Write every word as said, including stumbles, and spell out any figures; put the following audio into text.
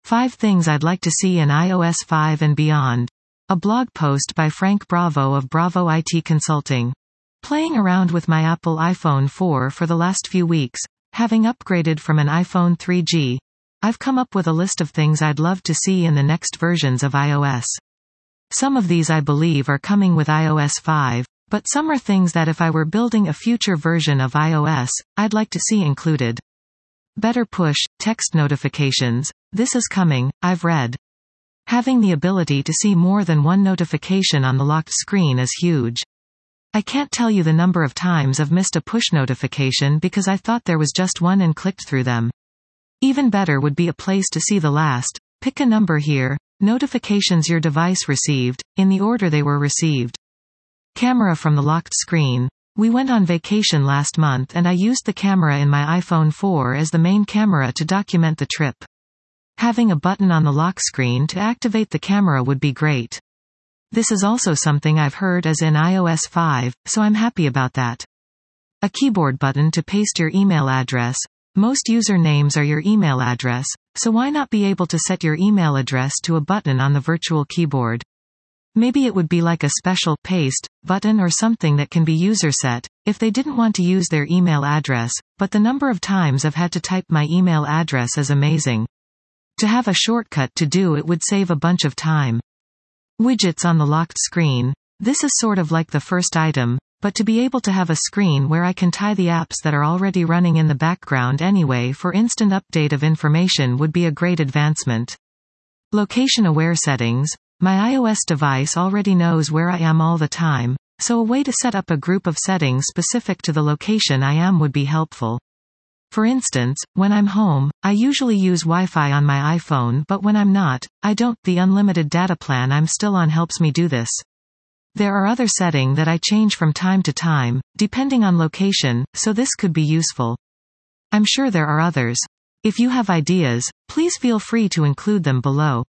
five Things I'd Like to See in i O S five and Beyond. A blog post by Frank Bravo of Bravo I T Consulting. Playing around with my Apple iPhone four for the last few weeks, having upgraded from an iPhone three G, I've come up with a list of things I'd love to see in the next versions of iOS. Some of these I believe are coming with i O S five, but some are things that if I were building a future version of iOS, I'd like to see included. Better push text notifications. This is coming, I've read. Having the ability to see more than one notification on the locked screen is huge. I can't tell you the number of times I've missed a push notification because I thought there was just one and clicked through them. Even better would be a place to see the last. Pick a number here. Notifications your device received, in the order they were received. Camera from the locked screen. We went on vacation last month and I used the camera in my iPhone four as the main camera to document the trip. Having a button on the lock screen to activate the camera would be great. This is also something I've heard is in i O S five, so I'm happy about that. A keyboard button to paste your email address. Most usernames are your email address, so why not be able to set your email address to a button on the virtual keyboard? Maybe it would be like a special paste button or something that can be user set, if they didn't want to use their email address, but the number of times I've had to type my email address is amazing. To have a shortcut to do it would save a bunch of time. Widgets on the locked screen. This is sort of like the first item, but to be able to have a screen where I can tie the apps that are already running in the background anyway for instant update of information would be a great advancement. Location-aware settings. My iOS device already knows where I am all the time, so a way to set up a group of settings specific to the location I am would be helpful. For instance, when I'm home, I usually use Wi-Fi on my iPhone, but when I'm not, I don't. The unlimited data plan I'm still on helps me do this. There are other settings that I change from time to time, depending on location, so this could be useful. I'm sure there are others. If you have ideas, please feel free to include them below.